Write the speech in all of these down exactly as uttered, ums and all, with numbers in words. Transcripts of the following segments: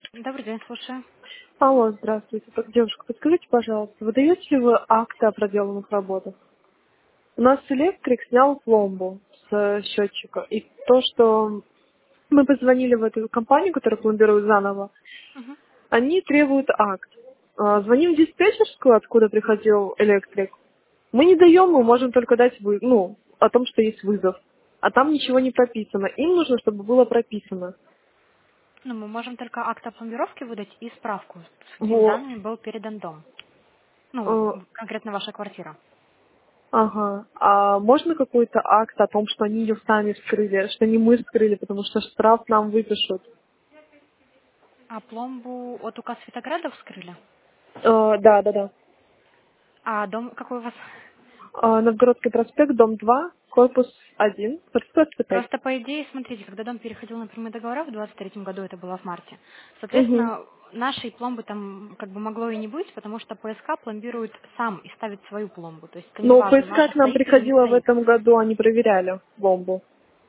Добрый день, слушаю. Алло, здравствуйте. Так, девушка, подскажите, пожалуйста, выдаете ли вы акты о проделанных работах? У нас электрик снял пломбу с э, счетчика. И то, что мы позвонили в эту компанию, которая пломбирует заново, Мгм. они требуют акт. А, Звоним в диспетчерскую, откуда приходил электрик. Мы не даем, мы можем только дать вы, ну, о том, что есть вызов. А там ничего не прописано. Им нужно, чтобы было прописано. Ну, мы можем только акт о пломбировке выдать и справку, с какими Вот. данными был передан дом. Ну, Э, конкретно ваша квартира. Ага. А можно какой-то акт о том, что они ее сами вскрыли, что не мы вскрыли, потому что штраф нам выпишут? А пломбу от УК Светограда вскрыли? Э, да, да, да. А дом какой у вас? Э, Новгородский проспект, дом два, корпус один, квартира сто пять. Просто по идее, смотрите, когда дом переходил на прямые договора в двадцать третьем году, это было в марте, Угу. соответственно, нашей пломбы там как бы могло и не быть, потому что ПСК пломбирует сам и ставит свою пломбу. То есть это не Но важно, ПСК наша к нам стоит или не приходила в стоит. этом году, они проверяли бомбу.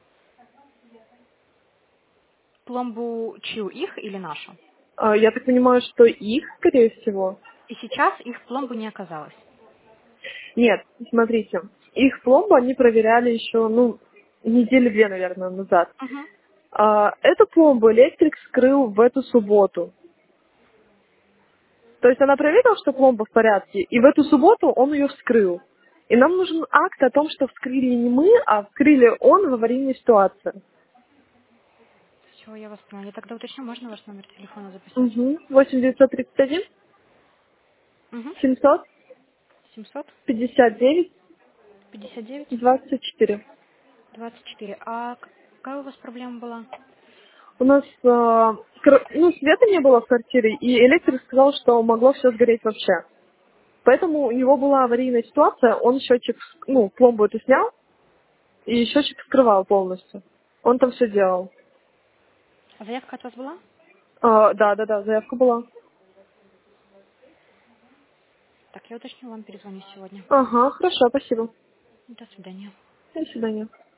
Пломбу чью, их или нашу? Э, я так понимаю, что их, скорее всего. И сейчас их пломбы не оказалось. Нет, смотрите, их пломбу они проверяли еще, ну, недели две, наверное, назад. Мгм. А, эту пломбу электрик скрыл в эту субботу. То есть она проверила, что пломба в порядке, и в эту субботу он ее вскрыл. И нам нужен акт о том, что вскрыли не мы, а вскрыли он в аварийной ситуации. Все, я вас поняла. Я тогда уточню, можно ваш номер телефона записать? Угу. восемь девятьсот тридцать один Угу. семьсот семьсот пятьдесят девять пятьдесят девять двадцать четыре. двадцать четыре. А к- какая у вас проблема была? У нас э, кр- ну, света не было в квартире, и электрик сказал, что могло все сгореть вообще. Поэтому у него была аварийная ситуация, он счетчик, ну, пломбу эту снял, и счетчик вскрывал полностью. Он там все делал. А заявка от вас была? А, да, да, да, заявка была. Так, я уточню, вам перезвоню сегодня. Ага, хорошо, спасибо. До свидания. До свидания.